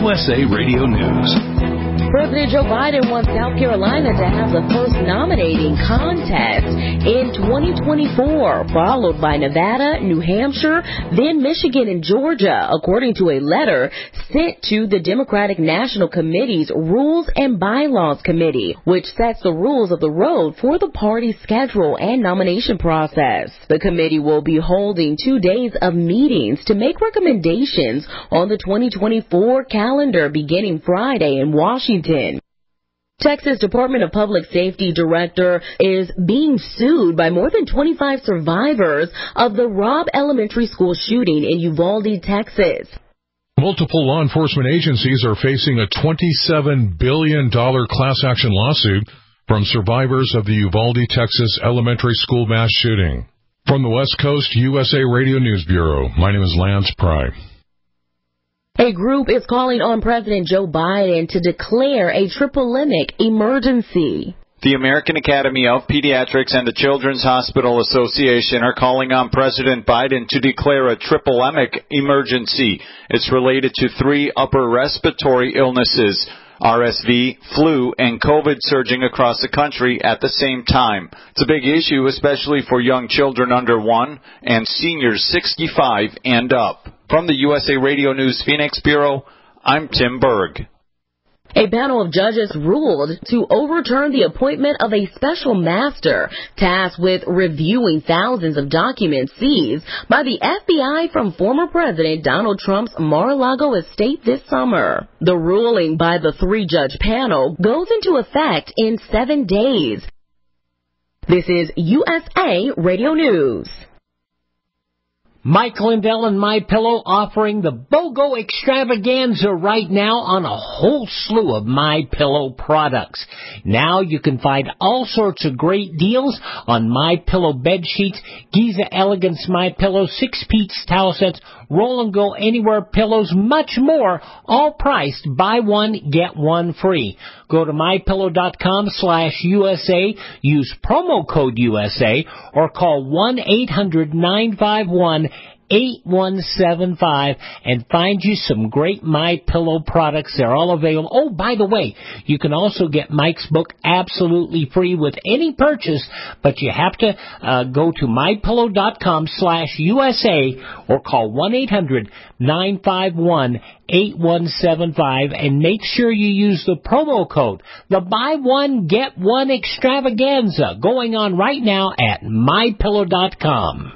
USA Radio News. President Joe Biden wants South Carolina to have the first nominating contest in 2024, followed by Nevada, New Hampshire, then Michigan and Georgia, according to a letter sent to the Democratic National Committee's Rules and Bylaws Committee, which sets the rules of the road for the party's schedule and nomination process. The committee will be holding 2 days of meetings to make recommendations on the 2024 calendar beginning Friday in Washington. Texas Department of Public Safety Director is being sued by more than 25 survivors of the Robb Elementary School shooting in Uvalde, Texas. Multiple law enforcement agencies are facing a $27 billion class action lawsuit from survivors of the Uvalde, Texas elementary school mass shooting. From the West Coast USA Radio News Bureau, my name is Lance Pry. A group is calling on President Joe Biden to declare a triplemic emergency. The American Academy of Pediatrics and the Children's Hospital Association are calling on President Biden to declare a triplemic emergency. It's related to 3 upper respiratory illnesses: RSV, flu, and COVID surging across the country at the same time. It's a big issue, especially for young children under 1 and seniors 65 and up. From the USA Radio News Phoenix Bureau, I'm Tim Berg. A panel of judges ruled to overturn the appointment of a special master tasked with reviewing thousands of documents seized by the FBI from former President Donald Trump's Mar-a-Lago estate this summer. The ruling by the 3-judge panel goes into effect in 7 days. This is USA Radio News. Mike Lindell and MyPillow offering the BOGO extravaganza right now on a whole slew of MyPillow products. Now you can find all sorts of great deals on MyPillow bed sheets, Giza Elegance MyPillow, 6-piece towel sets, Roll and Go Anywhere pillows, much more, all priced buy one, get one free. Go to MyPillow.com/USA, use promo code USA, or call 1-800-951-8175 and find you some great MyPillow products. They're all available. Oh, by the way, you can also get Mike's book absolutely free with any purchase, but you have to go to MyPillow.com/USA or call 1-800-951-8175 and make sure you use the promo code, the buy one, get one extravaganza, going on right now at MyPillow.com.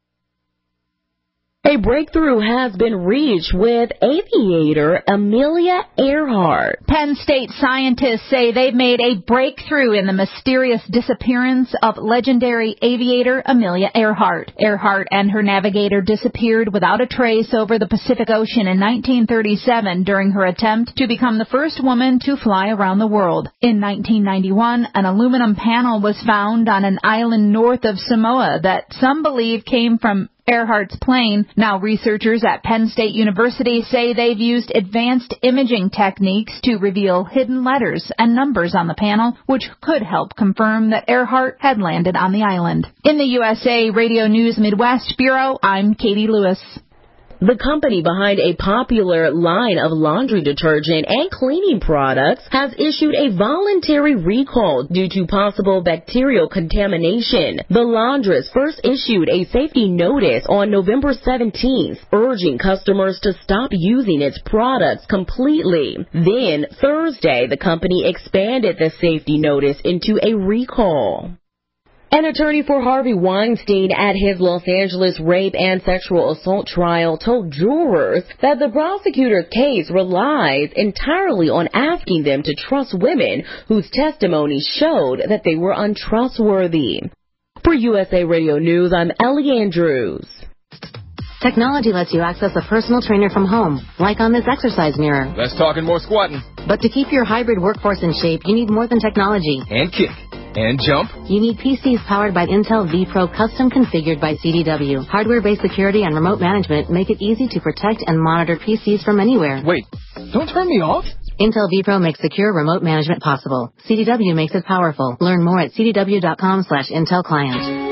A breakthrough has been reached with aviator Amelia Earhart. Penn State scientists say they've made a breakthrough in the mysterious disappearance of legendary aviator Amelia Earhart. Earhart and her navigator disappeared without a trace over the Pacific Ocean in 1937 during her attempt to become the first woman to fly around the world. In 1991, an aluminum panel was found on an island north of Samoa that some believe came from Earhart's plane. Now researchers at Penn State University say they've used advanced imaging techniques to reveal hidden letters and numbers on the panel, which could help confirm that Earhart had landed on the island. In the USA Radio News Midwest Bureau, I'm Katie Lewis. The company behind a popular line of laundry detergent and cleaning products has issued a voluntary recall due to possible bacterial contamination. The laundress first issued a safety notice on November 17th, urging customers to stop using its products completely. Then, Thursday, the company expanded the safety notice into a recall. An attorney for Harvey Weinstein at his Los Angeles rape and sexual assault trial told jurors that the prosecutor's case relies entirely on asking them to trust women whose testimony showed that they were untrustworthy. For USA Radio News, I'm Ellie Andrews. Technology lets you access a personal trainer from home, like on this exercise mirror. Less talking, more squatting. But to keep your hybrid workforce in shape, you need more than technology. And kick. And jump. You need PCs powered by Intel vPro, custom configured by CDW. Hardware-based security and remote management make it easy to protect and monitor PCs from anywhere. Wait, don't turn me off. Intel vPro makes secure remote management possible. CDW makes it powerful. Learn more at cdw.com/Intel Client.